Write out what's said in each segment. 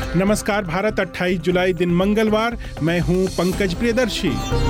नमस्कार भारत, 28 जुलाई दिन मंगलवार। मैं हूं पंकज प्रियदर्शी।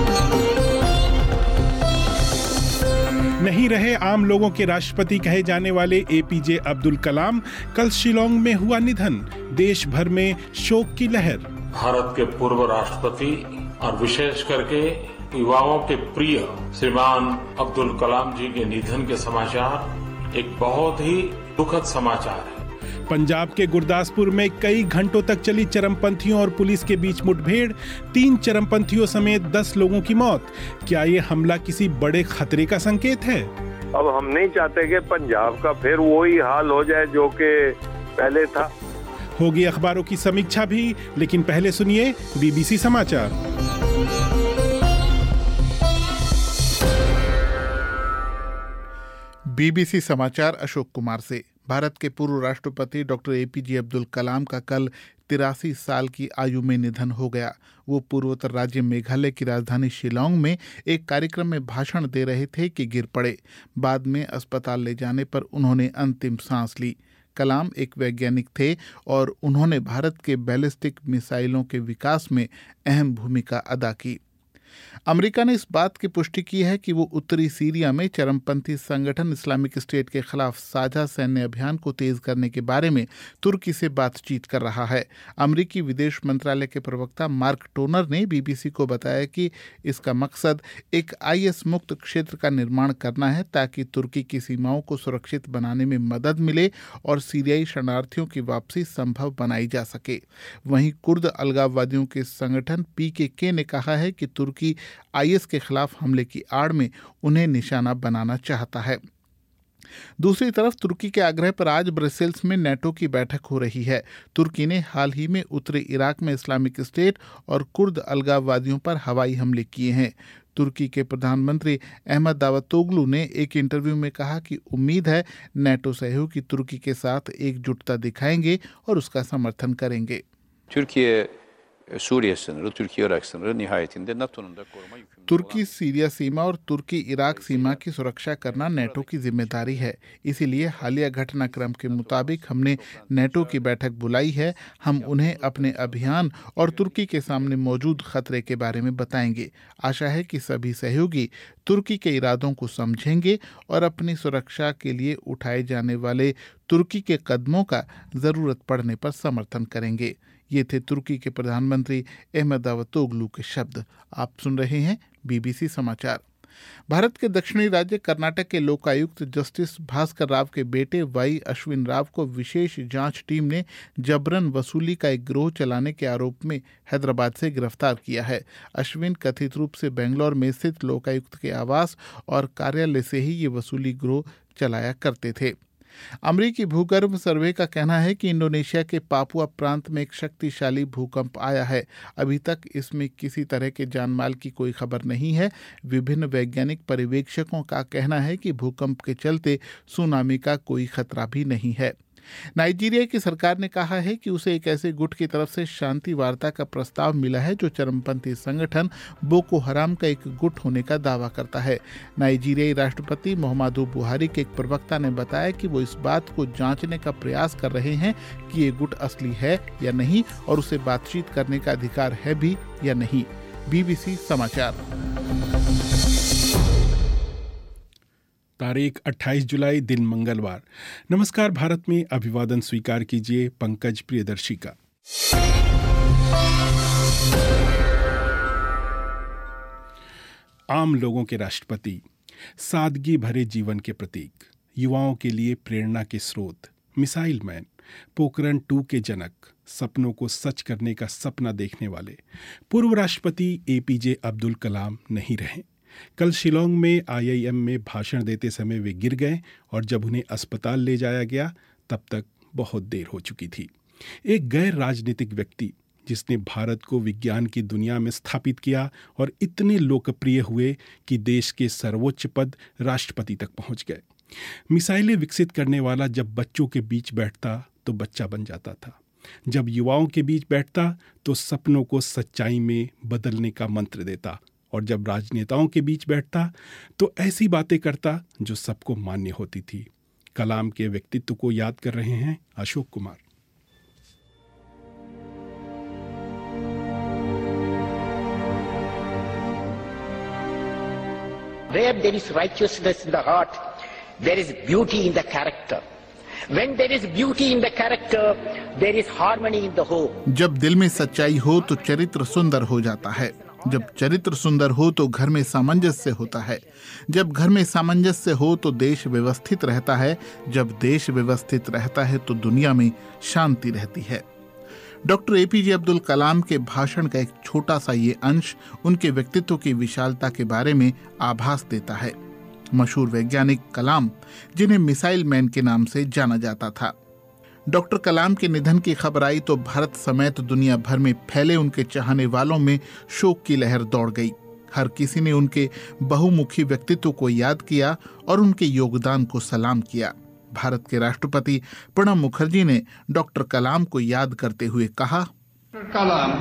नहीं रहे आम लोगों के राष्ट्रपति कहे जाने वाले एपीजे अब्दुल कलाम। कल शिलांग में हुआ निधन, देश भर में शोक की लहर। भारत के पूर्व राष्ट्रपति और विशेष करके युवाओं के प्रिय श्रीमान अब्दुल कलाम जी के निधन के समाचार एक बहुत ही दुखद समाचार है। पंजाब के गुरदासपुर में कई घंटों तक चली चरमपंथियों और पुलिस के बीच मुठभेड़, 3 चरमपंथियों समेत 10 लोगों की मौत। क्या ये हमला किसी बड़े खतरे का संकेत है? अब हम नहीं चाहते कि पंजाब का फिर वही हाल हो जाए जो कि पहले था। होगी अखबारों की समीक्षा भी, लेकिन पहले सुनिए बीबीसी समाचार। बीबीसी समाचार अशोक कुमार से। भारत के पूर्व राष्ट्रपति डॉक्टर एपीजे अब्दुल कलाम का कल 83 साल की आयु में निधन हो गया। वो पूर्वोत्तर राज्य मेघालय की राजधानी शिलांग में एक कार्यक्रम में भाषण दे रहे थे कि गिर पड़े। बाद में अस्पताल ले जाने पर उन्होंने अंतिम सांस ली। कलाम एक वैज्ञानिक थे और उन्होंने भारत के बैलिस्टिक मिसाइलों के विकास में अहम भूमिका अदा की। अमेरिका ने इस बात की पुष्टि की है कि वो उत्तरी सीरिया में चरमपंथी संगठन इस्लामिक स्टेट के खिलाफ साझा सैन्य अभियान को तेज करने के बारे में तुर्की से बातचीत कर रहा है। अमेरिकी विदेश मंत्रालय के प्रवक्ता मार्क टोनर ने बीबीसी को बताया कि इसका मकसद एक आईएस मुक्त क्षेत्र का निर्माण करना है ताकि तुर्की की सीमाओं को सुरक्षित बनाने में मदद मिले और सीरियाई शरणार्थियों की वापसी संभव बनाई जा सके। वहीं कुर्द अलगाववादियों के संगठन पीकेके ने कहा है कि तुर्की आईएस के खिलाफ हमले की आड़ में उन्हें निशाना बनाना चाहता है। दूसरी तरफ तुर्की के आग्रह पर आज ब्रसेल्स में नेटो की बैठक हो रही है। तुर्की ने हाल ही में उत्तरी इराक में इस्लामिक स्टेट और कुर्द अलगाववादियों पर हवाई हमले किए हैं। तुर्की के प्रधानमंत्री अहमद दावतोगलू ने एक इंटरव्यू में कहा कि उम्मीद है नेटो सहयोगी तुर्की के साथ एकजुटता दिखाएंगे और उसका समर्थन करेंगे। Suriye sınırı, Türkiye-Irak sınırı nihayetinde NATO'nun da koruma yükümlülüğü। तुर्की सीरिया सीमा और तुर्की इराक सीमा की सुरक्षा करना नेटो की जिम्मेदारी है। इसीलिए हालिया घटनाक्रम के मुताबिक हमने नेटो की बैठक बुलाई है। हम उन्हें अपने अभियान और तुर्की के सामने मौजूद खतरे के बारे में बताएंगे। आशा है कि सभी सहयोगी तुर्की के इरादों को समझेंगे और अपनी सुरक्षा के लिए उठाए जाने वाले तुर्की के कदमों का जरूरत पड़ने पर समर्थन करेंगे। ये थे तुर्की के प्रधानमंत्री अहमद दावतोगलू के शब्द। आप सुन रहे हैं बीबीसी समाचार। भारत के दक्षिणी राज्य कर्नाटक के लोकायुक्त जस्टिस भास्कर राव के बेटे वाई अश्विन राव को विशेष जांच टीम ने जबरन वसूली का एक गिरोह चलाने के आरोप में हैदराबाद से गिरफ्तार किया है। अश्विन कथित रूप से बेंगलोर में स्थित लोकायुक्त के आवास और कार्यालय से ही ये वसूली गिरोह चलाया करते थे। अमेरिकी भूगर्भ सर्वे का कहना है कि इंडोनेशिया के पापुआ प्रांत में एक शक्तिशाली भूकंप आया है। अभी तक इसमें किसी तरह के जानमाल की कोई खबर नहीं है। विभिन्न वैज्ञानिक पर्यवेक्षकों का कहना है कि भूकंप के चलते सुनामी का कोई खतरा भी नहीं है। नाइजीरिया की सरकार ने कहा है कि उसे एक ऐसे गुट की तरफ से शांति वार्ता का प्रस्ताव मिला है जो चरमपंथी संगठन बोको हराम का एक गुट होने का दावा करता है। नाइजीरियाई राष्ट्रपति मुहम्मदू बुहारी के एक प्रवक्ता ने बताया कि वो इस बात को जांचने का प्रयास कर रहे हैं कि ये गुट असली है या नहीं और उसे बातचीत करने का अधिकार है भी या नहीं। बीबीसी समाचार। तारीख 28 जुलाई दिन मंगलवार। नमस्कार भारत में अभिवादन स्वीकार कीजिए पंकज प्रियदर्शी का। आम लोगों के राष्ट्रपति, सादगी भरे जीवन के प्रतीक, युवाओं के लिए प्रेरणा के स्रोत, मिसाइल मैन, पोखरण 2 के जनक, सपनों को सच करने का सपना देखने वाले पूर्व राष्ट्रपति एपीजे अब्दुल कलाम नहीं रहे। कल शिलांग में आईआईएम में भाषण देते समय वे गिर गए और जब उन्हें अस्पताल ले जाया गया तब तक बहुत देर हो चुकी थी। एक गैर राजनीतिक व्यक्ति जिसने भारत को विज्ञान की दुनिया में स्थापित किया और इतने लोकप्रिय हुए कि देश के सर्वोच्च पद राष्ट्रपति तक पहुंच गए। मिसाइलें विकसित करने वाला जब बच्चों के बीच बैठता तो बच्चा बन जाता था, जब युवाओं के बीच बैठता तो सपनों को सच्चाई में बदलने का मंत्र देता और जब राजनेताओं के बीच बैठता तो ऐसी बातें करता जो सबको मान्य होती थी। कलाम के व्यक्तित्व को याद कर रहे हैं Ashok Kumar. Where there is righteousness in the heart, there is beauty in the character. When there is beauty in the character, there is harmony in the home. जब दिल में सच्चाई हो तो चरित्र सुंदर हो जाता है। जब चरित्र सुंदर हो तो घर में सामंजस्य होता है। जब घर में सामंजस्य हो तो देश व्यवस्थित रहता है। जब देश व्यवस्थित रहता है तो दुनिया में शांति रहती है। डॉक्टर एपीजे अब्दुल कलाम के भाषण का एक छोटा सा ये अंश उनके व्यक्तित्व की विशालता के बारे में आभास देता है। मशहूर वैज्ञानिक कलाम, जिन्हें मिसाइल मैन के नाम से जाना जाता था। डॉक्टर कलाम के निधन की खबर आई तो भारत समेत दुनिया भर में फैले उनके चाहने वालों में शोक की लहर दौड़ गई। हर किसी ने उनके बहुमुखी व्यक्तित्व को याद किया और उनके योगदान को सलाम किया। भारत के राष्ट्रपति प्रणब मुखर्जी ने डॉक्टर कलाम को याद करते हुए कहा, Kalam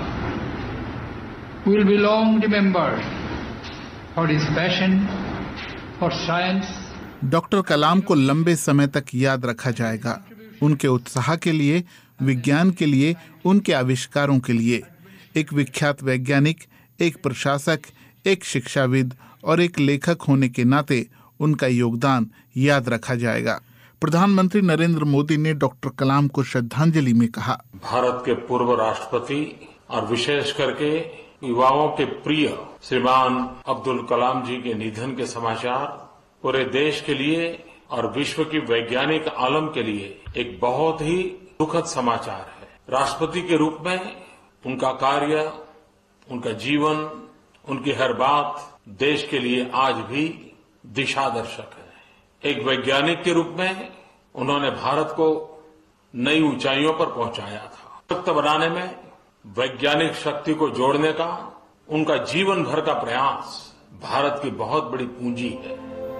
will be long remembered for his passion for science. Doctor Kalam को लंबे समय तक याद रखा जाएगा, उनके उत्साह के लिए, विज्ञान के लिए, उनके आविष्कारों के लिए। एक विख्यात वैज्ञानिक, एक प्रशासक, एक शिक्षाविद और एक लेखक होने के नाते उनका योगदान याद रखा जाएगा। प्रधानमंत्री नरेंद्र मोदी ने डॉक्टर कलाम को श्रद्धांजलि में कहा, भारत के पूर्व राष्ट्रपति और विशेष करके युवाओं के प्रिय श्रीमान अब्दुल कलाम जी के निधन के समाचार पूरे देश के लिए और विश्व की वैज्ञानिक आलम के लिए एक बहुत ही दुखद समाचार है। राष्ट्रपति के रूप में उनका कार्य, उनका जीवन, उनकी हर बात देश के लिए आज भी दिशादर्शक है। एक वैज्ञानिक के रूप में उन्होंने भारत को नई ऊंचाइयों पर पहुंचाया था। सशक्त बनाने में वैज्ञानिक शक्ति को जोड़ने का उनका जीवन भर का प्रयास भारत की बहुत बड़ी पूंजी है।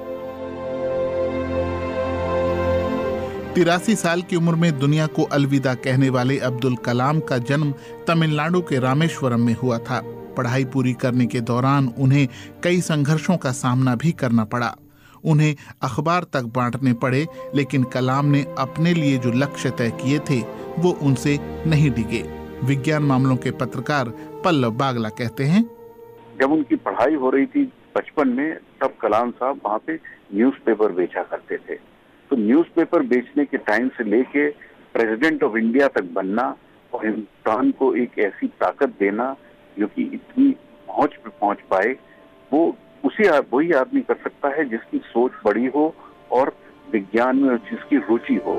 83 साल की उम्र में दुनिया को अलविदा कहने वाले अब्दुल कलाम का जन्म तमिलनाडु के रामेश्वरम में हुआ था। पढ़ाई पूरी करने के दौरान उन्हें कई संघर्षों का सामना भी करना पड़ा। उन्हें अखबार तक बांटने पड़े, लेकिन कलाम ने अपने लिए जो लक्ष्य तय किए थे वो उनसे नहीं डिगे। विज्ञान मामलों के पत्रकार पल्लव बागला कहते हैं, जब उनकी पढ़ाई हो रही थी बचपन में, तब कलाम साहब वहाँ पे न्यूज़पेपर बेचा करते थे। तो न्यूज़पेपर बेचने के टाइम से लेके प्रेसिडेंट ऑफ इंडिया तक बनना और हिंदुस्तान को एक ऐसी ताकत देना जो कि इतनी पहुंच पे पहुंच पाए, वो वही आदमी कर सकता है जिसकी सोच बड़ी हो और विज्ञान में जिसकी रुचि हो।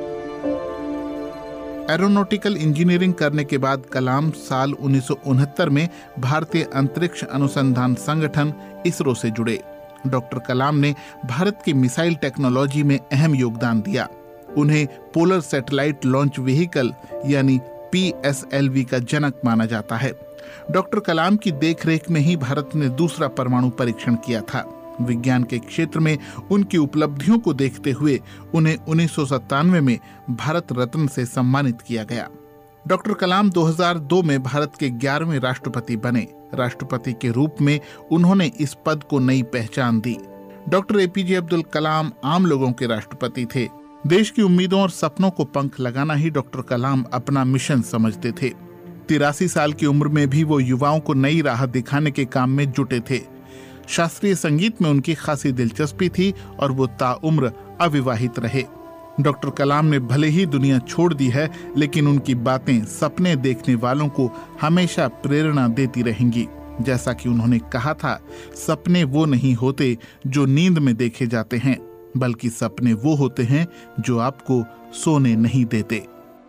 एरोनॉटिकल इंजीनियरिंग करने के बाद कलाम साल 1969 में भारतीय अंतरिक्ष अनुसंधान संगठन इसरो से जुड़े। डॉक्टर कलाम ने भारत की मिसाइल टेक्नोलॉजी में अहम योगदान दिया। उन्हें पोलर सैटेलाइट लॉन्च व्हीकल यानी PSLV का जनक माना जाता है। डॉक्टर कलाम की देखरेख में ही भारत ने दूसरा परमाणु परीक्षण किया था। विज्ञान के क्षेत्र में उनकी उपलब्धियों को देखते हुए उन्हें 1997 में भारत रत्न से सम्मानित किया गया। डॉक्टर कलाम 2002 में भारत के 11वें राष्ट्रपति बने। राष्ट्रपति के रूप में उन्होंने इस पद को नई पहचान दी। डॉक्टर एपीजे अब्दुल कलाम आम लोगों के राष्ट्रपति थे। देश की उम्मीदों और सपनों को पंख लगाना ही डॉक्टर कलाम अपना मिशन समझते थे। 83 साल की उम्र में भी वो युवाओं को नई राह दिखाने के काम में जुटे थे। शास्त्रीय संगीत में उनकी खासी दिलचस्पी थी और वो ताउम्र अविवाहित रहे। डॉक्टर कलाम ने भले ही दुनिया छोड़ दी है, लेकिन उनकी बातें सपने देखने वालों को हमेशा प्रेरणा देती रहेंगी। जैसा कि उन्होंने कहा था, सपने वो नहीं होते जो नींद में देखे जाते हैं, बल्कि सपने वो होते हैं जो आपको सोने नहीं देते।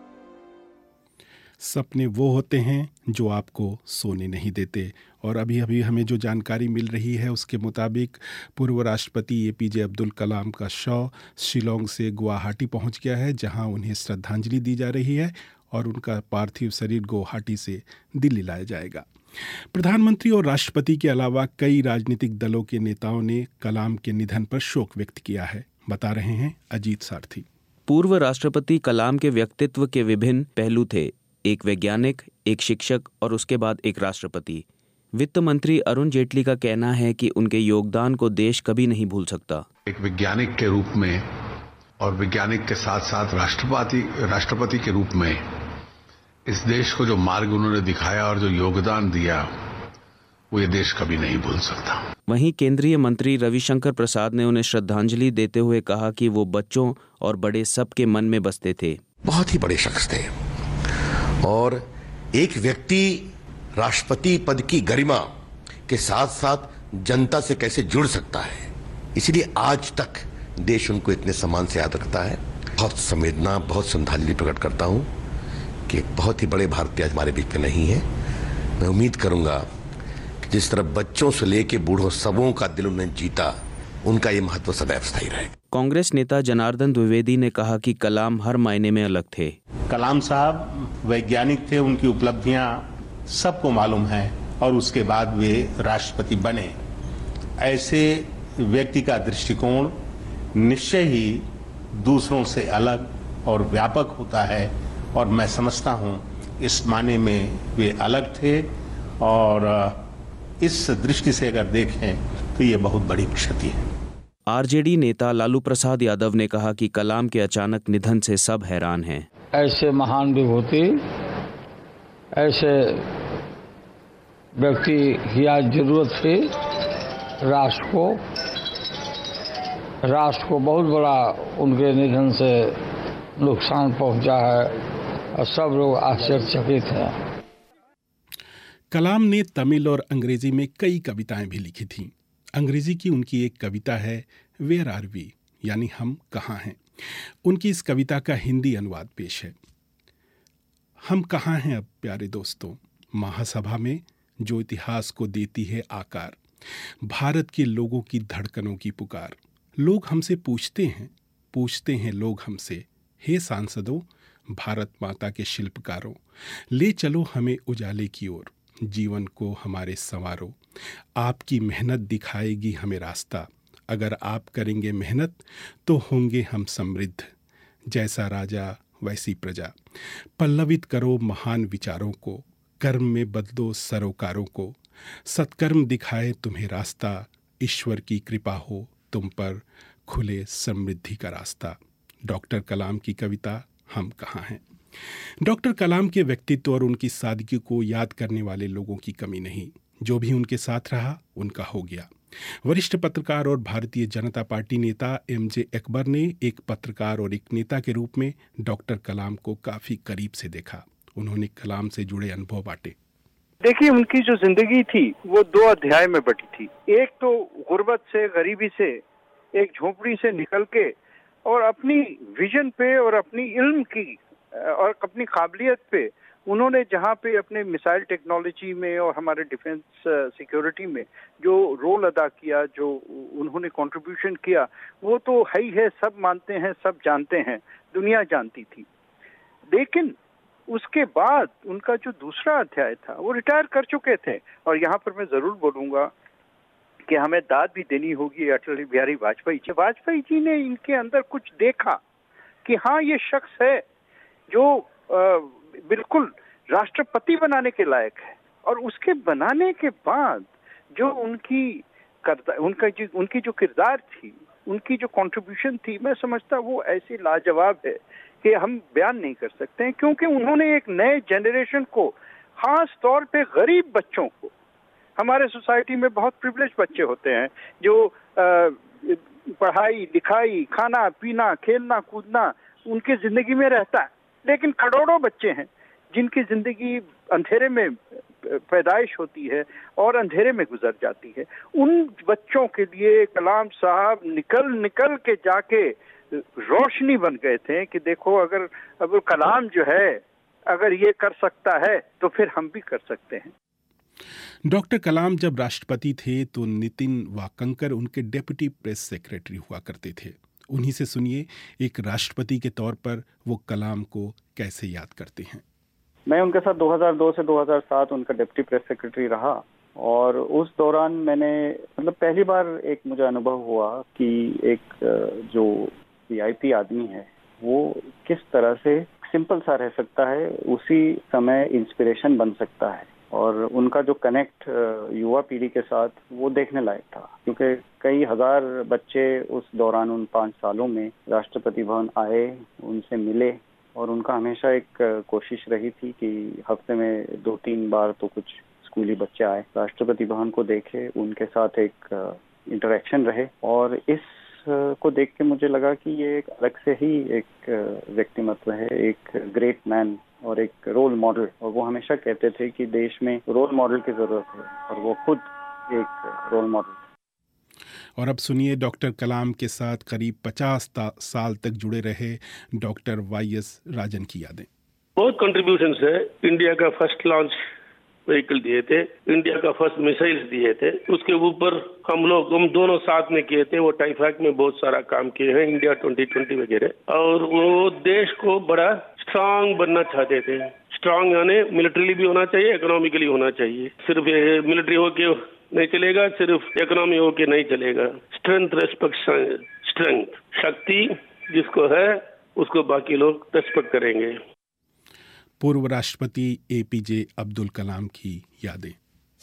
सपने वो होते हैं जो आपको सोने नहीं देते। और अभी अभी हमें जो जानकारी मिल रही है उसके मुताबिक पूर्व राष्ट्रपति एपीजे अब्दुल कलाम का शव शिलोंग से गुवाहाटी पहुंच गया है, जहां उन्हें श्रद्धांजलि दी जा रही है और उनका पार्थिव शरीर गुवाहाटी से दिल्ली लाया जाएगा। प्रधानमंत्री और राष्ट्रपति के अलावा कई राजनीतिक दलों के नेताओं ने कलाम के निधन पर शोक व्यक्त किया है। बता रहे हैं अजीत सारथी। पूर्व राष्ट्रपति कलाम के व्यक्तित्व के विभिन्न पहलू थे, एक वैज्ञानिक, एक शिक्षक और उसके बाद एक राष्ट्रपति। वित्त मंत्री अरुण जेटली का कहना है कि उनके योगदान को देश कभी नहीं भूल सकता। एक वैज्ञानिक के रूप में और वैज्ञानिक के साथ साथ राष्ट्रपति के रूप में इस देश को जो मार्ग उन्होंने दिखाया और जो योगदान दिया, वो ये देश कभी नहीं भूल सकता। वहीं केंद्रीय मंत्री रविशंकर प्रसाद ने उन्हें श्रद्धांजलि देते हुए कहा कि वो बच्चों और बड़े सबके मन में बसते थे। बहुत ही बड़े शख्स थे और एक व्यक्ति राष्ट्रपति पद की गरिमा के साथ साथ जनता से कैसे जुड़ सकता है, इसलिए आज तक देश उनको इतने सम्मान से याद रखता है। बहुत संवेदना, बहुत श्रद्धांजलि प्रकट करता हूं कि एक बहुत ही बड़े भारतीय आज हमारे बीच में नहीं है। मैं उम्मीद करूंगा कि जिस तरह बच्चों से लेके बूढ़ों सबों का दिल उन्हें जीता, उनका ये महत्व सदैव स्थायी रहेगा। कांग्रेस नेता जनार्दन द्विवेदी ने कहा कि कलाम हर मायने में अलग थे। कलाम साहब वैज्ञानिक थे, उनकी उपलब्धियां सबको मालूम है और उसके बाद वे राष्ट्रपति बने। ऐसे व्यक्ति का दृष्टिकोण निश्चय ही दूसरों से अलग और व्यापक होता है और मैं समझता हूं इस माने में वे अलग थे और इस दृष्टि से अगर देखें तो ये बहुत बड़ी क्षति है। आरजेडी नेता लालू प्रसाद यादव ने कहा कि कलाम के अचानक निधन से सब हैरान हैं। ऐसे महान विभूति, ऐसे व्यक्ति की आज जरूरत थी। राष्ट्र को बहुत बड़ा उनके निधन से नुकसान पहुंचा है और सब लोग आश्चर्यचकित हैं। कलाम ने तमिल और अंग्रेजी में कई कविताएं भी लिखी थीं। अंग्रेजी की उनकी एक कविता है वेयर आर वी, यानी हम कहाँ हैं। उनकी इस कविता का हिंदी अनुवाद पेश है। हम कहाँ हैं अब प्यारे दोस्तों, महासभा में जो इतिहास को देती है आकार, भारत के लोगों की धड़कनों की पुकार। लोग हमसे पूछते हैं लोग हमसे, हे सांसदों, भारत माता के शिल्पकारों, ले चलो हमें उजाले की ओर, जीवन को हमारे संवारो। आपकी मेहनत दिखाएगी हमें रास्ता, अगर आप करेंगे मेहनत तो होंगे हम समृद्ध। जैसा राजा वैसी प्रजा, पल्लवित करो महान विचारों को, कर्म में बदलो सरोकारों को। सत्कर्म दिखाए तुम्हें रास्ता, ईश्वर की कृपा हो तुम पर, खुले समृद्धि का रास्ता। डॉक्टर कलाम की कविता हम कहाँ हैं। डॉक्टर कलाम के व्यक्तित्व और उनकी सादगी को याद करने वाले लोगों की कमी नहीं। जो भी उनके साथ रहा उनका हो गया। वरिष्ठ पत्रकार और भारतीय जनता पार्टी नेता एमजे अकबर ने एक पत्रकार और एक नेता के रूप में डॉक्टर कलाम को काफी करीब से देखा। उन्होंने कलाम से जुड़े अनुभव बांटे। देखिए, उनकी जो जिंदगी थी वो 2 अध्याय में बटी थी। एक तो गुर्बत से, गरीबी से, एक झोपड़ी से निकल के और अपनी विजन पे और अपनी इल्म की और अपनी काबिलियत पे उन्होंने जहाँ पे अपने मिसाइल टेक्नोलॉजी में और हमारे डिफेंस सिक्योरिटी में जो रोल अदा किया, जो उन्होंने कंट्रीब्यूशन किया, वो तो है ही है, सब मानते हैं, सब जानते हैं, दुनिया जानती थी। लेकिन उसके बाद उनका जो दूसरा अध्याय था, वो रिटायर कर चुके थे। और यहाँ पर मैं जरूर बोलूंगा कि हमें दाद भी देनी होगी अटल बिहारी वाजपेयी जी। वाजपेयी जी ने इनके अंदर कुछ देखा कि हाँ, ये शख्स है जो बिल्कुल राष्ट्रपति बनाने के लायक है। और उसके बनाने के बाद जो उनकी जो किरदार थी, उनकी जो कंट्रीब्यूशन थी, मैं समझता वो ऐसी लाजवाब है कि हम बयान नहीं कर सकते हैं। क्योंकि उन्होंने एक नए जनरेशन को, खास तौर पे गरीब बच्चों को, हमारे सोसाइटी में बहुत प्रिविलेज बच्चे होते हैं जो पढ़ाई लिखाई, खाना पीना, खेलना कूदना उनकी जिंदगी में रहता है, लेकिन करोड़ों बच्चे हैं जिनकी जिंदगी अंधेरे में पैदाइश होती है और अंधेरे में गुजर जाती है। उन बच्चों के लिए कलाम साहब निकल के जाके रोशनी बन गए थे कि देखो, अगर अब्दुल कलाम जो है अगर ये कर सकता है तो फिर हम भी कर सकते हैं। डॉक्टर कलाम जब राष्ट्रपति थे तो नितिन वाकंकर उनके डेप्यूटी प्रेस सेक्रेटरी हुआ करते थे। उन्हीं से सुनिए एक राष्ट्रपति के तौर पर वो कलाम को कैसे याद करते हैं। मैं उनके साथ 2002 से 2007 उनका डिप्टी प्रेस सेक्रेटरी रहा और उस दौरान मैंने पहली बार एक मुझे अनुभव हुआ कि एक जो वीआईपी आदमी है वो किस तरह से सिंपल सा रह सकता है, उसी समय इंस्पिरेशन बन सकता है। और उनका जो कनेक्ट युवा पीढ़ी के साथ वो देखने लायक था, क्योंकि कई हजार बच्चे उस दौरान उन 5 सालों में राष्ट्रपति भवन आए, उनसे मिले और उनका हमेशा एक कोशिश रही थी कि हफ्ते में 2-3 बार तो कुछ स्कूली बच्चे आए, राष्ट्रपति भवन को देखे, उनके साथ एक इंटरेक्शन रहे, और इस को देख के मुझे लगा कि ये एक अलग से ही एक व्यक्तिमत्व है, एक ग्रेट मैन और एक रोल मॉडल। और वो हमेशा कहते थे कि देश में रोल मॉडल की जरूरत है, और वो खुद एक रोल मॉडल। और अब सुनिए डॉक्टर कलाम के साथ करीब 50 साल तक जुड़े रहे डॉक्टर वाईएस राजन की यादें। बहुत कंट्रीब्यूशंस है। इंडिया का फर्स्ट लॉन्च व्हीकल दिए थे, इंडिया का फर्स्ट मिसाइल्स दिए थे, उसके ऊपर हम दोनों साथ में किए थे। वो टाइफैक में बहुत सारा काम किए हैं, इंडिया 2020 वगैरह, और वो देश को बड़ा स्ट्रांग बनना चाहते थे। स्ट्रांग यानी मिलिट्रीली भी होना चाहिए, इकोनॉमिकली होना चाहिए। सिर्फ मिलिट्री होके नहीं चलेगा, सिर्फ इकोनॉमी होके नहीं चलेगा। स्ट्रेंथ रेस्पेक्ट स्ट्रेंथ, शक्ति जिसको है उसको बाकी लोग रेस्पेक्ट करेंगे। पूर्व राष्ट्रपति एपीजे अब्दुल कलाम की यादें।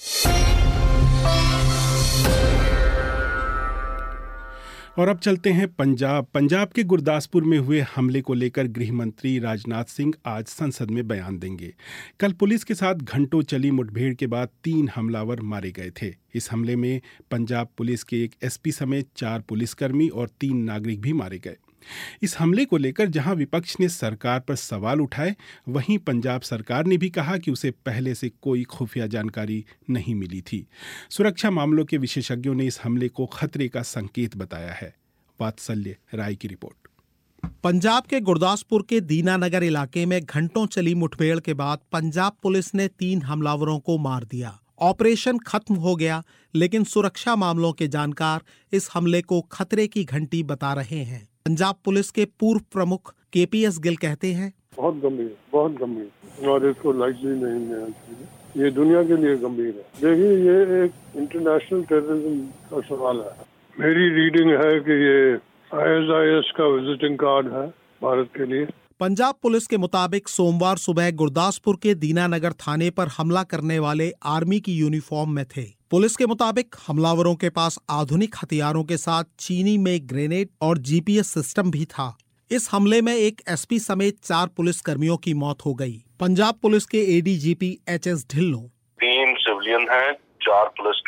और अब चलते हैं पंजाब के गुरदासपुर में हुए हमले को लेकर गृह मंत्री राजनाथ सिंह आज संसद में बयान देंगे। कल पुलिस के साथ घंटों चली मुठभेड़ के बाद 3 हमलावर मारे गए थे। इस हमले में पंजाब पुलिस के एक एसपी समेत 4 पुलिसकर्मी और 3 नागरिक भी मारे गए। इस हमले को लेकर जहां विपक्ष ने सरकार पर सवाल उठाए, वहीं पंजाब सरकार ने भी कहा कि उसे पहले से कोई खुफिया जानकारी नहीं मिली थी। सुरक्षा मामलों के विशेषज्ञों ने इस हमले को खतरे का संकेत बताया है। वात्सल्य राय की रिपोर्ट। पंजाब के गुरदासपुर के दीनानगर इलाके में घंटों चली मुठभेड़ के बाद पंजाब पुलिस ने 3 हमलावरों को मार दिया। ऑपरेशन खत्म हो गया, लेकिन सुरक्षा मामलों के जानकार इस हमले को खतरे की घंटी बता रहे हैं। पंजाब पुलिस के पूर्व प्रमुख केपीएस गिल कहते हैं, बहुत गंभीर और इसको लाइटली नहीं लेना चाहिए। ये दुनिया के लिए गंभीर है। देखिए, ये एक इंटरनेशनल टेररिज्म का सवाल है। मेरी रीडिंग है कि ये ISIS का विजिटिंग कार्ड है भारत के लिए। पंजाब पुलिस के मुताबिक सोमवार सुबह गुरदासपुर के दीनानगर थाने पर हमला करने वाले आर्मी की यूनिफॉर्म में थे। पुलिस के मुताबिक हमलावरों के पास आधुनिक हथियारों के साथ चीनी में ग्रेनेड और जीपीएस सिस्टम भी था। इस हमले में एक एसपी समेत 4 पुलिसकर्मियों की मौत हो गई। पंजाब पुलिस के एडीजीपी एचएस ढिल्लों, 3 सिविलियन हैं, 4 पुलिस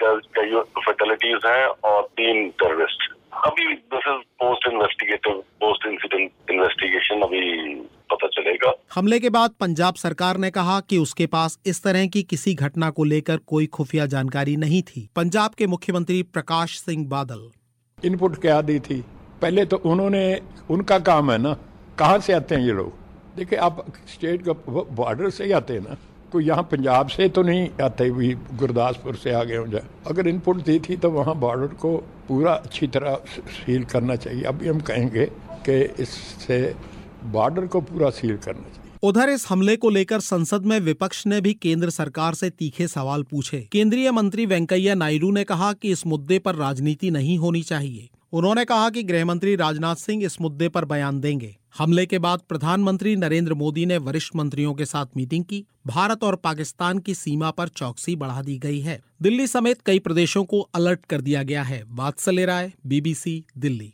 फैटलिटीज हैं और 3 टेररिस्ट। अभी this is post investigative, post incident investigation, अभी पता चलेगा। हमले के बाद पंजाब सरकार ने कहा कि उसके पास इस तरह की किसी घटना को लेकर कोई खुफिया जानकारी नहीं थी। पंजाब के मुख्यमंत्री प्रकाश सिंह बादल, इनपुट क्या दी थी? पहले तो उन्होंने, उनका काम है ना, कहाँ से आते हैं ये लोग? देखिए, आप स्टेट का बॉर्डर से ही आते हैं ना, कोई यहाँ पंजाब से तो नहीं आते हुई गुरदासपुर से आगे हो जाए। अगर इनपुट दी थी तो वहाँ बॉर्डर को पूरा अच्छी तरह सील करना चाहिए। अभी हम कहेंगे कि इससे बॉर्डर को पूरा सील करना चाहिए। उधर इस हमले को लेकर संसद में विपक्ष ने भी केंद्र सरकार से तीखे सवाल पूछे। केंद्रीय मंत्री वेंकैया नायडू ने कहा कि इस मुद्दे पर राजनीति नहीं होनी चाहिए। उन्होंने कहा कि गृह मंत्री राजनाथ सिंह इस मुद्दे पर बयान देंगे। हमले के बाद प्रधानमंत्री नरेंद्र मोदी ने वरिष्ठ मंत्रियों के साथ मीटिंग की। भारत और पाकिस्तान की सीमा पर चौकसी बढ़ा दी गई है। दिल्ली समेत कई प्रदेशों को अलर्ट कर दिया गया है। वात्सल्य राय, BBC, दिल्ली।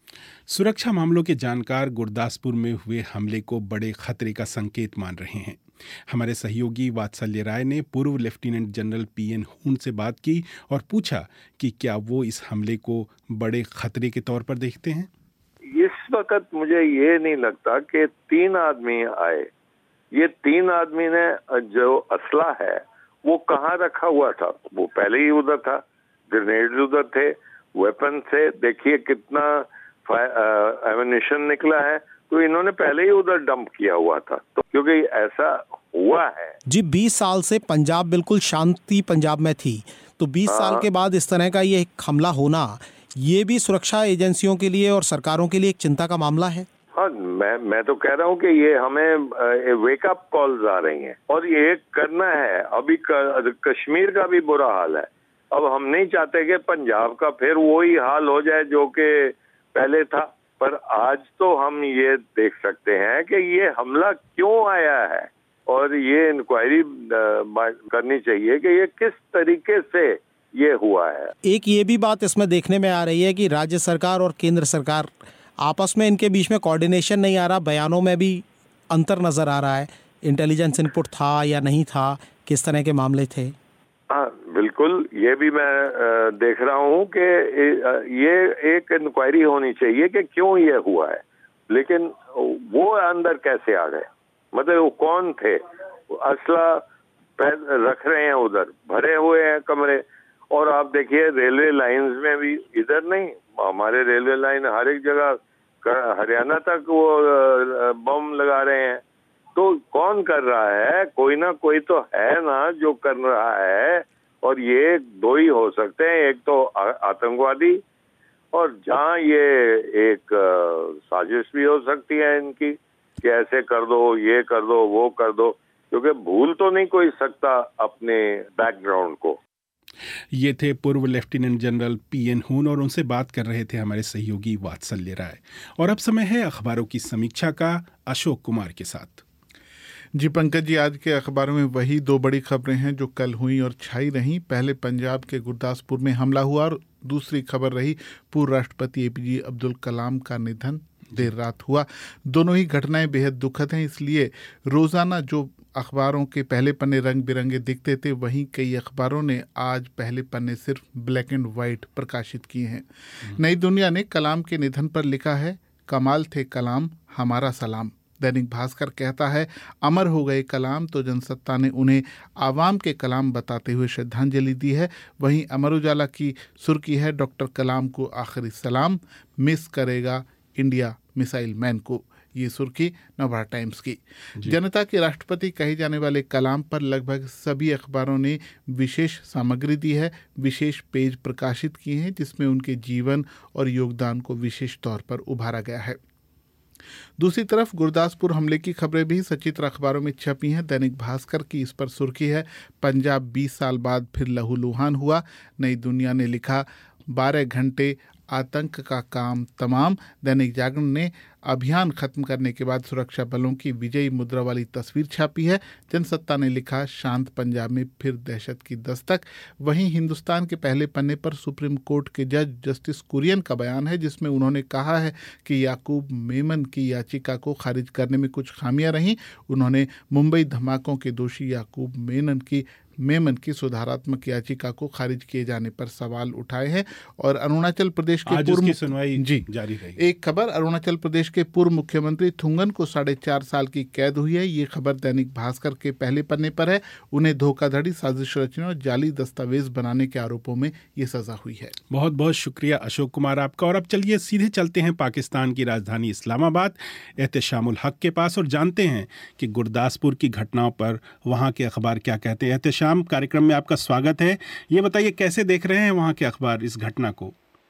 सुरक्षा मामलों के जानकार गुरदासपुर में हुए हमले को बड़े खतरे का संकेत मान रहे हैं। हमारे सहयोगी वात्सल्य राय ने पूर्व लेफ्टिनेंट जनरल PN हून से बात की और पूछा कि क्या वो इस हमले को बड़े खतरे के तौर पर देखते हैं। इस वक्त मुझे ये नहीं लगता कि 3 आदमी आए। ये 3 आदमी ने जो असला है वो कहाँ रखा हुआ था? वो पहले ही उधर था, ग्रेनेड उधर थे, वेपन थे। देखिए कितना एमिनेशन निकला है, तो इन्होंने पहले ही उधर डंप किया हुआ था। तो क्योंकि ऐसा हुआ है जी, 20 साल से पंजाब बिल्कुल शांति पंजाब में थी, तो 20 साल के बाद इस तरह का ये हमला होना, ये भी सुरक्षा एजेंसियों के लिए और सरकारों के लिए एक चिंता का मामला है। हाँ, मैं तो कह रहा हूँ कि ये हमें वेकअप कॉल्स आ रही हैं और ये करना है। अभी कश्मीर का भी बुरा हाल है। अब हम नहीं चाहते कि पंजाब का फिर वही हाल हो जाए जो कि पहले था। पर आज तो हम ये देख सकते हैं कि ये हमला क्यों आया है और ये इंक्वायरी करनी चाहिए कि ये किस तरीके से ये हुआ है। एक ये भी बात इसमें देखने में आ रही है कि राज्य सरकार और केंद्र सरकार आपस में, इनके बीच में कोऑर्डिनेशन नहीं आ रहा। बयानों में भी अंतर नजर आ रहा है। इंटेलिजेंस इनपुट था या नहीं था, किस तरह के मामले थे? हाँ बिल्कुल, ये भी मैं देख रहा हूँ कि ये एक इंक्वायरी होनी चाहिए कि क्यों ये हुआ है, लेकिन वो अंदर कैसे आ गए, मतलब वो कौन थे, असला रख रहे हैं उधर, भरे हुए हैं कमरे। और आप देखिए रेलवे लाइंस में भी, इधर नहीं, हमारे रेलवे लाइन हर एक जगह हरियाणा तक वो बम लगा रहे हैं। तो कौन कर रहा है? कोई ना कोई तो है ना जो कर रहा है, और ये दो ही हो सकते हैं, एक तो आतंकवादी, और जहाँ ये एक साजिश भी हो सकती है इनकी कि ऐसे कर दो, ये कर दो, वो कर दो, क्योंकि भूल तो नहीं कोई सकता अपने बैकग्राउंड को। ये थे पूर्व लेफ्टिनेंट जनरल पीएन हून और उनसे बात कर रहे थे हमारे सहयोगी वात्सल्य राय। और अब समय है अखबारों की समीक्षा का अशोक कुमार के साथ। जी पंकज जी, आज के अखबारों में वही दो बड़ी खबरें हैं जो कल हुई और छाई रहीं। पहले पंजाब के गुरदासपुर में हमला हुआ और दूसरी खबर रही पूर्व राष्ट्रपति एपीजे अब्दुल कलाम का निधन देर रात हुआ। दोनों ही घटनाएं बेहद दुखद हैं, इसलिए रोजाना जो अखबारों के पहले पन्ने रंग बिरंगे दिखते थे, वहीं कई अखबारों ने आज पहले पन्ने सिर्फ ब्लैक एंड वाइट प्रकाशित किए हैं। नई दुनिया ने कलाम के निधन पर लिखा है, कमाल थे कलाम, हमारा सलाम। दैनिक भास्कर कहता है, अमर हो गए कलाम तो जनसत्ता ने उन्हें आवाम के कलाम बताते हुए श्रद्धांजलि दी है। वहीं अमर उजाला की सुर्खी है, डॉक्टर कलाम को आखिरी सलाम, मिस करेगा इंडिया मिसाइल मैन को। ये सुर्खी नवभारत टाइम्स की। जनता के राष्ट्रपति कहे जाने वाले कलाम पर लगभग सभी अखबारों ने विशेष सामग्री दी है, विशेष पेज प्रकाशित किए हैं जिसमें उनके जीवन और योगदान को विशेष तौर पर उभारा गया है। दूसरी तरफ गुरदासपुर हमले की खबरें भी सचित्र अखबारों में छपी हैं। दैनिक भास्कर की इस पर सुर्खी है, पंजाब 20 साल बाद फिर लहूलुहान हुआ। नई दुनिया ने लिखा, 12 घंटे आतंक का काम तमाम। दैनिक जागरण ने अभियान खत्म करने के बाद सुरक्षा बलों की विजयी मुद्रा वाली तस्वीर छापी है। जनसत्ता ने लिखा, शांत पंजाब में फिर दहशत की दस्तक। वहीं हिंदुस्तान के पहले पन्ने पर सुप्रीम कोर्ट के जज जस्टिस कुरियन का बयान है जिसमें उन्होंने कहा है कि याकूब मेमन की याचिका को खारिज करने में कुछ खामियां रहीं। उन्होंने मुंबई धमाकों के दोषी याकूब मेमन की सुधारात्मक याचिका को खारिज किए जाने पर सवाल उठाए हैं। और अरुणाचल प्रदेश के पूर्व सुनवाई जारी रही। एक खबर, अरुणाचल प्रदेश के पूर्व मुख्यमंत्री थुंगन को 4.5 साल की कैद हुई है। ये खबर दैनिक भास्कर के पहले पन्ने पर है। उन्हें धोखाधड़ी, साजिश रचने और जाली दस्तावेज बनाने के आरोपों में ये सजा हुई है। बहुत बहुत शुक्रिया अशोक कुमार आपका। और अब चलिए सीधे चलते हैं पाकिस्तान की राजधानी इस्लामाबाद एहतेशामुल हक के पास और जानते हैं कि गुरदासपुर की घटनाओं पर वहाँ के अखबार क्या कहते हैं। एहतेशाम, कार्यक्रम में आपका स्वागत है। ये बताइए कैसे देख रहे हैं वहाँ के अखबार इस घटना को?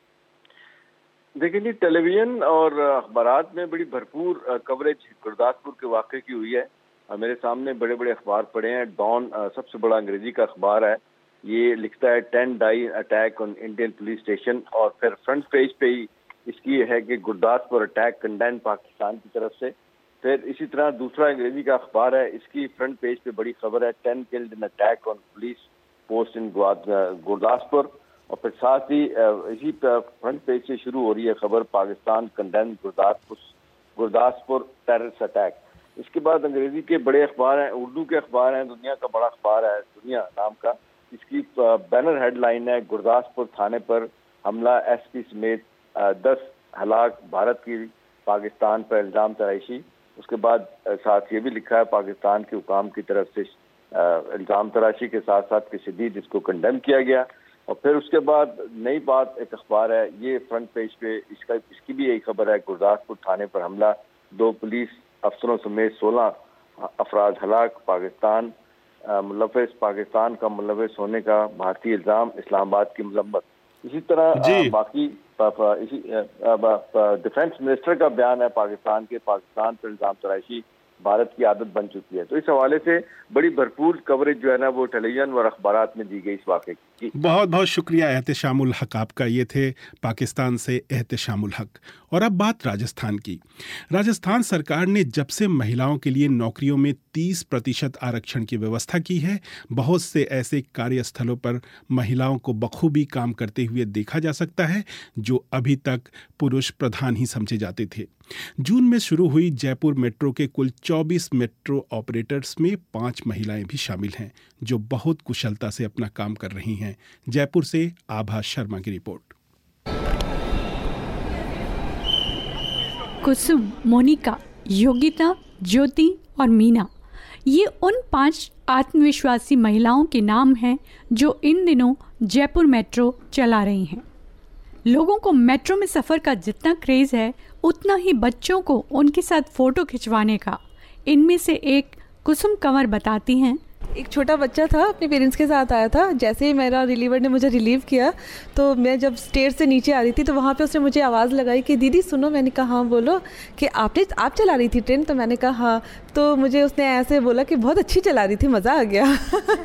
देखिए जी, टेलीविजन और अखबारात में बड़ी भरपूर कवरेज गुरदासपुर के वाक़े की हुई है। मेरे सामने बड़े बड़े अखबार पड़े हैं। डॉन सबसे बड़ा अंग्रेजी का अखबार है, ये लिखता है 10 die attack on Indian police station, और फिर फ्रंट पेज पे ही इसकी है कि गुरदासपुर अटैक कंडेम पाकिस्तान की तरफ से। फिर इसी तरह दूसरा अंग्रेजी का अखबार है, इसकी फ्रंट पेज पे बड़ी खबर है, 10 killed in attack on police post in Gurdaspur. और फिर साथ ही इसी फ्रंट पेज से शुरू हो रही है खबर, Pakistan condemn Gurdaspur terrorist attack. इसके बाद अंग्रेजी के बड़े अखबार हैं, उर्दू के अखबार हैं। दुनिया का बड़ा अखबार है दुनिया नाम का, इसकी बैनर हेडलाइन है, गुरदासपुर थाने पर हमला, एसपी समेत 10 हलाक, भारत की पाकिस्तान पर इल्जाम तराशी। उसके बाद साथ ये भी लिखा है, पाकिस्तान के हुकाम की तरफ से इल्जाम तराशी के साथ साथ कि शदीद इसको कंडेम किया गया। और फिर उसके बाद नई बात एक अखबार है, ये फ्रंट पेज पे इसकी भी यही खबर है, गुरदासपुर थाने पर हमला, 2 पुलिस अफसरों समेत 16 अफराद हलाक, पाकिस्तान मुलव्वस, पाकिस्तान का मुलव्वस होने का भारतीय इल्जाम, इस्लामाबाद की मजम्मत। इसी तरह बाकी डिफेंस मिनिस्टर का बयान है पाकिस्तान पर इल्जाम तराशी भारत की आदत बन चुकी है। तो इस हवाले से बड़ी भरपूर कवरेज जो है ना वो टेलीविजन और अखबारात में दी गई इस वाक़े की। बहुत बहुत शुक्रिया एहतेशामुल हक आपका। ये थे पाकिस्तान से एहतेशामुल हक। और अब बात राजस्थान की। राजस्थान सरकार ने जब से महिलाओं के लिए नौकरियों में 30% आरक्षण की व्यवस्था की है, बहुत से ऐसे कार्यस्थलों पर महिलाओं को बखूबी काम करते हुए देखा जा सकता है जो अभी तक पुरुष प्रधान ही समझे जाते थे। जून में शुरू हुई जयपुर मेट्रो के कुल 24 मेट्रो ऑपरेटर्स में 5 महिलाएं भी शामिल हैं, जो बहुत कुशलता से अपना काम कर रही हैं। जयपुर से आभा शर्मा की रिपोर्ट। कुसुम, मोनिका, योगिता, ज्योति और मीना, ये उन 5 आत्मविश्वासी महिलाओं के नाम हैं जो इन दिनों जयपुर मेट्रो चला रही हैं। लोगों को मेट्रो में सफ़र का जितना क्रेज़ है, उतना ही बच्चों को उनके साथ फ़ोटो खिंचवाने का। इनमें से एक कुसुम कंवर बताती हैं, एक छोटा बच्चा था, अपने पेरेंट्स के साथ आया था। जैसे ही मेरा रिलीवर ने मुझे रिलीव किया, तो मैं जब स्टेज से नीचे आ रही थी तो वहाँ पे उसने मुझे आवाज़ लगाई कि दीदी सुनो। मैंने कहा हाँ बोलो, कि आप चला रही थी ट्रेन? तो मैंने कहा हाँ। तो मुझे उसने ऐसे बोला कि बहुत अच्छी चला रही थी, मज़ा आ गया।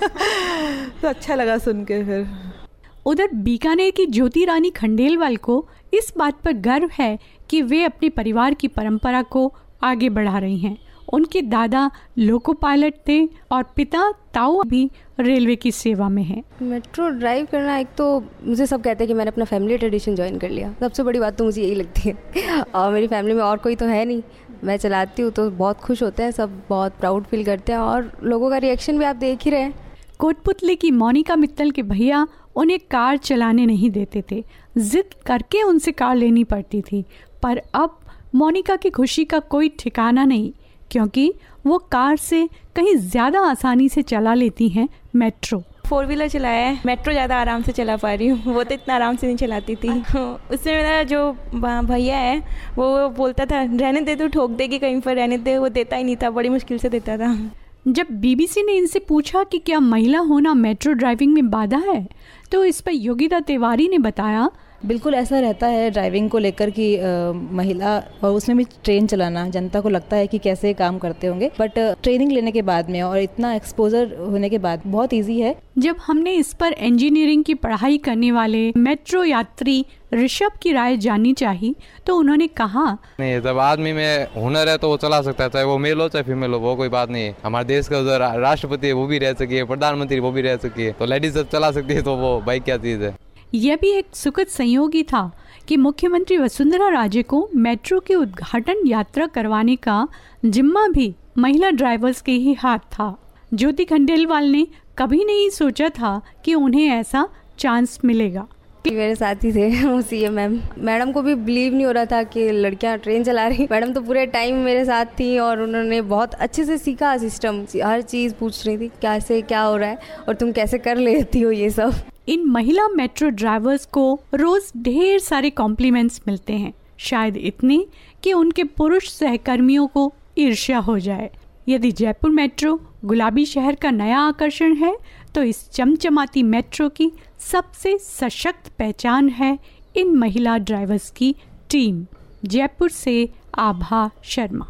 तो अच्छा लगा सुन के। फिर उधर बीकानेर की ज्योति रानी खंडेलवाल को इस बात पर गर्व है कि वे अपने परिवार की परंपरा को आगे बढ़ा रही हैं। उनके दादा लोको पायलट थे और पिता ताऊ भी रेलवे की सेवा में हैं। मेट्रो ड्राइव करना, एक तो मुझे सब कहते हैं कि मैंने अपना फैमिली ट्रेडिशन ज्वाइन कर लिया। सबसे बड़ी बात तो मुझे यही लगती है। और मेरी फैमिली में और कोई तो है नहीं, मैं चलाती हूँ तो बहुत खुश होते हैं सब, बहुत प्राउड फील करते हैं। और लोगों का रिएक्शन भी आप देख ही रहे हैं। कोटपुतली की मोनिका मित्तल के भैया उन्हें कार चलाने नहीं देते थे, जिद करके उनसे कार लेनी पड़ती थी। पर अब मोनिका की खुशी का कोई ठिकाना नहीं, क्योंकि वो कार से कहीं ज़्यादा आसानी से चला लेती हैं मेट्रो। 4 व्हीलर चलाया है, मेट्रो ज़्यादा आराम से चला पा रही हूँ। वो तो इतना आराम से नहीं चलाती थी। उसमें मेरा जो भैया है वो बोलता था रहने दे, तू ठोक देगी कहीं पर, रहने दे। वो देता ही नहीं था, बड़ी मुश्किल से देता था। जब बीबीसी ने इनसे पूछा कि क्या महिला होना मेट्रो ड्राइविंग में बाधा है, तो इस पर योगिता तिवारी ने बताया, बिल्कुल ऐसा रहता है ड्राइविंग को लेकर कि महिला, और उसमें भी ट्रेन चलाना, जनता को लगता है कि कैसे काम करते होंगे, बट ट्रेनिंग लेने के बाद में और इतना एक्सपोजर होने के बाद बहुत इजी है। जब हमने इस पर इंजीनियरिंग की पढ़ाई करने वाले मेट्रो यात्री ऋषभ की राय जाननी चाहिए, तो उन्होंने कहा, नहीं, जब आदमी में हुनर है तो वो चला सकता है, चाहे वो मेल हो चाहे फीमेल हो, वो कोई बात नहीं है। हमारे देश का जो राष्ट्रपति है वो भी रह सकी है, प्रधानमंत्री वो भी रह सकी है, तो लेडीज जब चला सकती है तो वो भाई क्या चीज़ है। यह भी एक सुखद संयोग ही था कि मुख्यमंत्री वसुंधरा राजे को मेट्रो की उद्घाटन यात्रा करवाने का जिम्मा भी महिला ड्राइवर्स के ही हाथ था। ज्योति खंडेलवाल ने कभी नहीं सोचा था कि उन्हें ऐसा चांस मिलेगा। मेरे साथी थे सीएम मैडम को भी बिलीव नहीं हो रहा था कि लड़कियां ट्रेन चला रही। मैडम तो पूरे टाइम मेरे साथ थी और उन्होंने बहुत अच्छे से सीखा सिस्टम, हर चीज़ पूछ रही थी कैसे क्या हो रहा है और तुम कैसे कर लेती हो ये सब। इन महिला मेट्रो ड्राइवर्स को रोज ढेर सारे कॉम्प्लीमेंट्स मिलते हैं, शायद इतने कि उनके पुरुष सहकर्मियों को ईर्ष्या हो जाए। यदि जयपुर मेट्रो गुलाबी शहर का नया आकर्षण है, तो इस चमचमाती मेट्रो की सबसे सशक्त पहचान है इन महिला ड्राइवर्स की टीम। जयपुर से आभा शर्मा।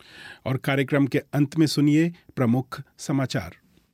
और कार्यक्रम के अंत में सुनिए प्रमुख समाचार।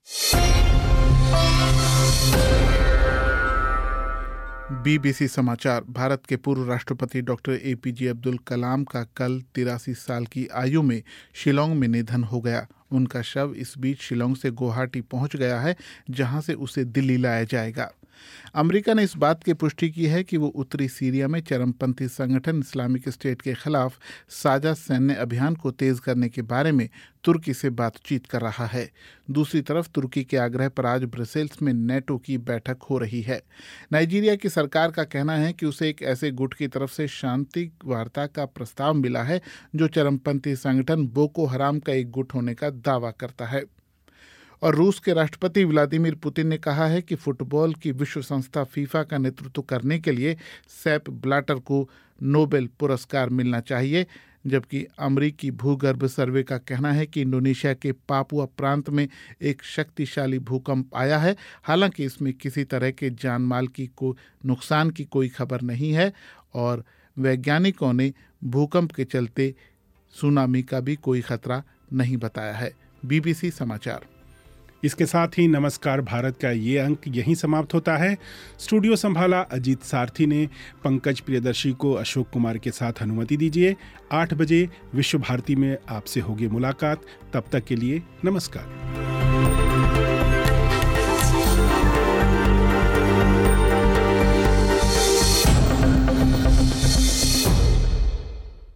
बीबीसी समाचार। भारत के पूर्व राष्ट्रपति डॉक्टर APJ अब्दुल कलाम का कल 83 साल की आयु में शिलोंग में निधन हो गया। उनका शव इस बीच शिलोंग से गुवाहाटी पहुंच गया है, जहां से उसे दिल्ली लाया जाएगा। अमेरिका ने इस बात की पुष्टि की है कि वो उत्तरी सीरिया में चरमपंथी संगठन इस्लामिक स्टेट के खिलाफ साझा सैन्य अभियान को तेज करने के बारे में तुर्की से बातचीत कर रहा है। दूसरी तरफ तुर्की के आग्रह पर आज ब्रसेल्स में नेटो की बैठक हो रही है। नाइजीरिया की सरकार का कहना है कि उसे एक ऐसे गुट की तरफ से शांति वार्ता का प्रस्ताव मिला है जो चरमपंथी संगठन बोको हराम का एक गुट होने का दावा करता है। और रूस के राष्ट्रपति व्लादिमीर पुतिन ने कहा है कि फुटबॉल की विश्व संस्था फीफा का नेतृत्व करने के लिए सेप ब्लाटर को नोबेल पुरस्कार मिलना चाहिए, जबकि अमेरिकी भूगर्भ सर्वे का कहना है कि इंडोनेशिया के पापुआ प्रांत में एक शक्तिशाली भूकंप आया है। हालांकि इसमें किसी तरह के जान माल की नुकसान की कोई खबर नहीं है और वैज्ञानिकों ने भूकंप के चलते सुनामी का भी कोई खतरा नहीं बताया है। बीबीसी समाचार। इसके साथ ही नमस्कार भारत का ये अंक यहीं समाप्त होता है। स्टूडियो संभाला अजीत सारथी ने। पंकज प्रियदर्शी को अशोक कुमार के साथ अनुमति दीजिए। 8 बजे विश्व भारती में आपसे होगी मुलाकात। तब तक के लिए नमस्कार।